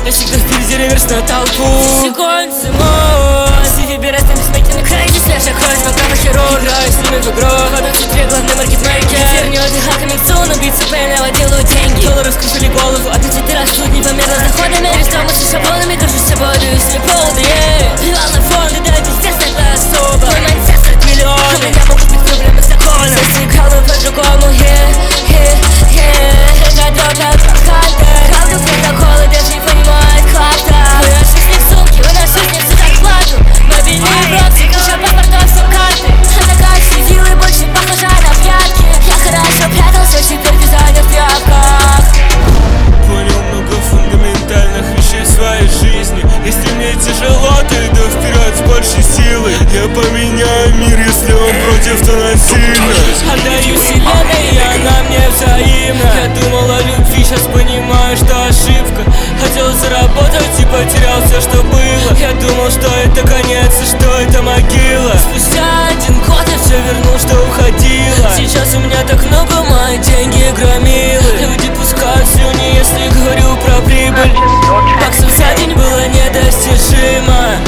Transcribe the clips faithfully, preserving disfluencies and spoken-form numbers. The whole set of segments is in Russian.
Я всегда впереди, реверс на толпу. Секундцы мой Сиви берет на бессмертный край. Здесь лишь охоть вокруг хирурга. Играю с ними в игру, ходят в центре, главный маркетмейкер. Теперь не отдыха, coming soon, убийцы пейнева делают деньги. Доллары скружили голову, аппетиты растут непомерно с доходами. Перестал мысли шаблонами, горжусь собой, даю себе поводы, yeah. Главный фонд, и да, пиздец, тогда особо. Мой майндсет стоит миллионы. У меня могут быть проблемы с законом. Здесь играю по-другому, yeah, yeah, yeah. Это дропят прокаты. Правда, протоколы даже не понимают, как так. Вы нашли с них сумки, вы нашли с них всю зарплату. Мобильные броксы, куча паспортов, все карты. Она как сидела и больше похожа на пятки. Я хорошо прятался, теперь дизайнер в тряпках. Понял много фундаментальных вещей в своей жизни. Если мне тяжело, то иду вперед с большей силой. Я поменяю мир, если он против, то насильно. Отдаю вселенной, и она мне взаимна. Я думал о любви, сейчас понимаю, что ошибка. Хотел заработать и потерял все, что было. Я думал, что это конец и что это могила. Спустя один год я все вернул, что уходило. Сейчас у меня так много, мои деньги громилы. Люди пускают слюни, если говорю про прибыль. Баксов за день было недостижимо.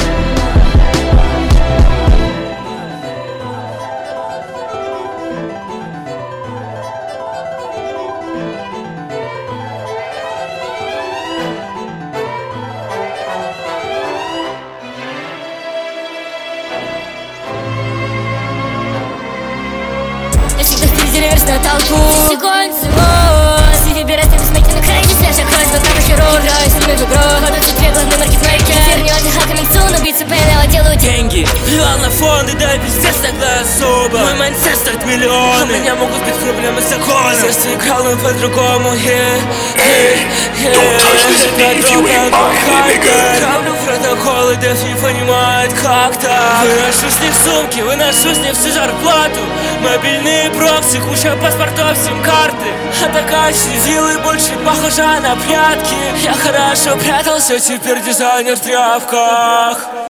Я всегда впереди, реверс на толпу. Секундцы мой Сиви берет на бессмертный край. Здесь лишь охоть вокруг хирурга. Играю с ними в игру, ходят в центре, главный маркетмейкер. Теперь не отдыха, coming soon, убийцы пейнева делают деньги. Главный фонд, и да, пиздец, тогда особо. Мой майндсет стоит миллионы. У меня могут быть проблемы с законом. Сердце играл, но по-другому, yeah, yeah, yeah. Это дропят прокаты. Правда, протоколы даже не понимают, как так. Выношу с них сумки, выношу с них всю зарплату. Мобильные прокси, куча паспортов, сим-карты. А такая сидела и больше похожа на прятки. Я хорошо прятался, теперь дизайнер в тряпках.